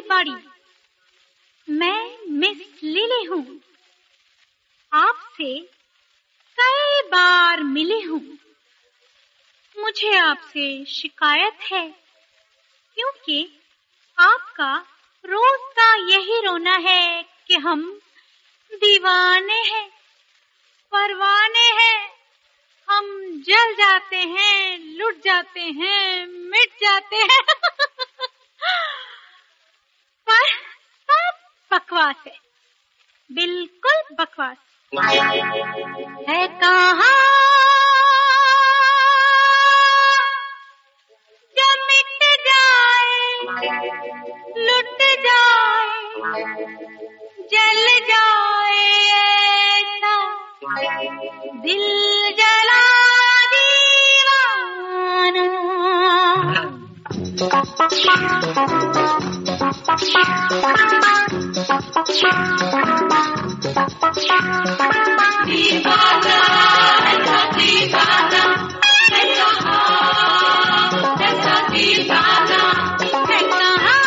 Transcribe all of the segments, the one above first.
बड़ी, मैं miss lily हूँ। आपसे कई बार मिली हूँ। मुझे आपसे शिकायत है, क्योंकि आपका रोज का यही रोना है कि हम दीवाने हैं, परवाने हैं। हम जल जाते हैं, लुट जाते हैं, मिट जाते हैं। पर सब बकवास है, बिल्कुल बकवास है। कहाँ जो मिट जाए, लुट जाए, जल जाए, ऐसा दिल जला दीवाना। दीवाना, दीवाना, ऐसा दीवाना है कहाँ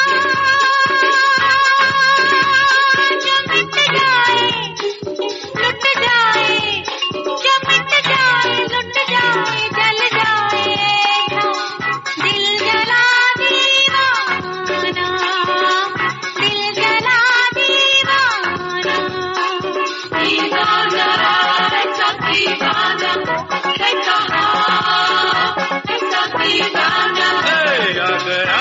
जो मिट जाए, लुट जाए, जो मिट जाए, लुट जाए, जल जाए, दिल जला दीवाना, दिल जला दीवाना। दीवाना, ऐसा दीवाना है कहाँ, ऐसा दीवाना। आ गया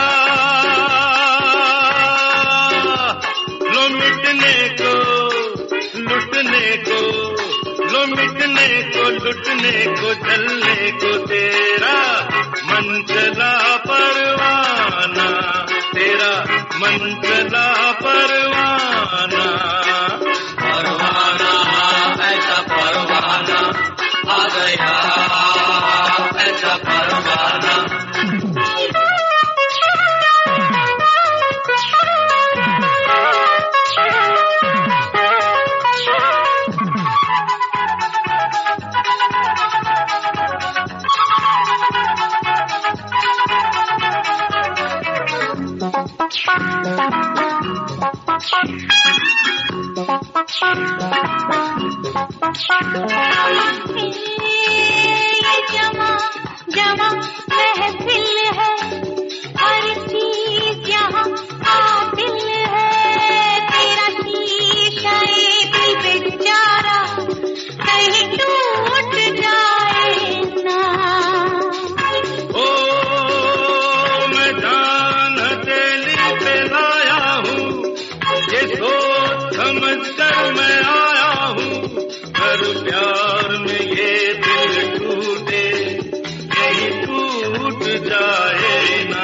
लो मिटने को, लुटने को, लो मिटने को, लुटने को, जलने को तेरा मन चला परवाना, तेरा मन चला परवाना। परवाना, ऐसा परवाना आ गया, ऐसा परवाना। जमा जमा महफिल है, हर चीज यहाँ कातिल है। तेरा शीशा दिल बेचारा कहीं टूट जाए ना। ओ मैं जान हथेली पे लाया हूँ, ये सोच समझ कर मैं आया हूँ। हर प्यार में ये दिल टूटे, नहीं टूट जाए ना।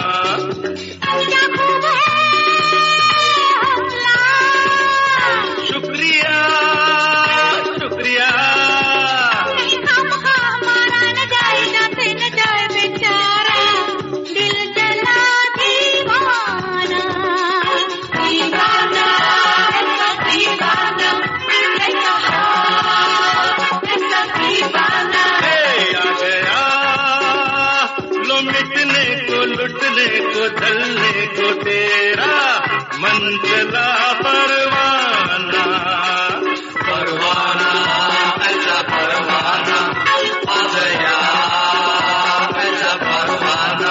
शुक्रिया, शुक्रिया। मारा न जाए, जाते न जाए बेचारा, दिल जला दीवाना। दीवाना, दीवाना, ऐसा दीवाना। आ गया लो मिटने को, लुटने को, जलने को तेरा मन चला परवाना। परवाना, ऐसा परवाना आ गया, ऐसा परवाना।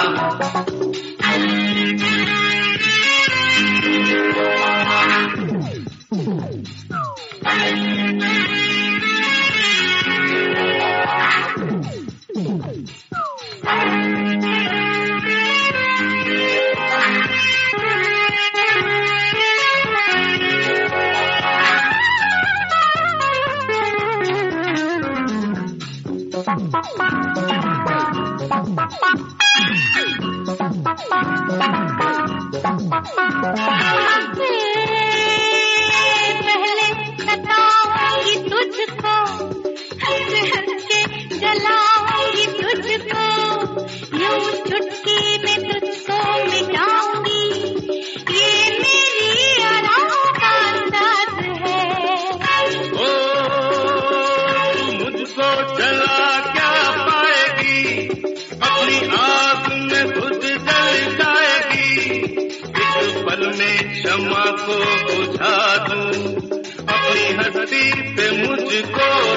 पहले बताऊंगी तुझको, हंस हंस के जलाऊंगी तुझको, यूं चुटकी में तुझको मिटाऊंगी। ये मेरी आराम का अंदाज है। ओ मुझको जला क्या पाएगी, अपनी आग में खुद जल जाएगी। एक पल में शम्मा को बुझा दूं, अपनी हस्ती पे मुझको